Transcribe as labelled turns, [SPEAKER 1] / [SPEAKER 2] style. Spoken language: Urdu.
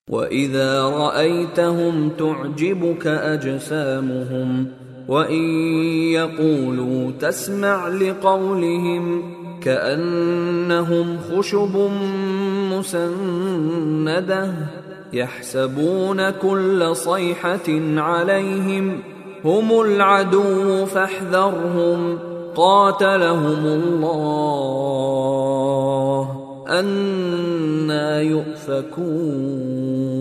[SPEAKER 1] وإذا رأيتهم تعجبك أجسامهم وإن يقولوا تسمع لقولهم كأنهم خشب مسندة يحسبون كل صيحة عليهم هم العدو فاحذرهم قاتلهم الله أنى يؤفكون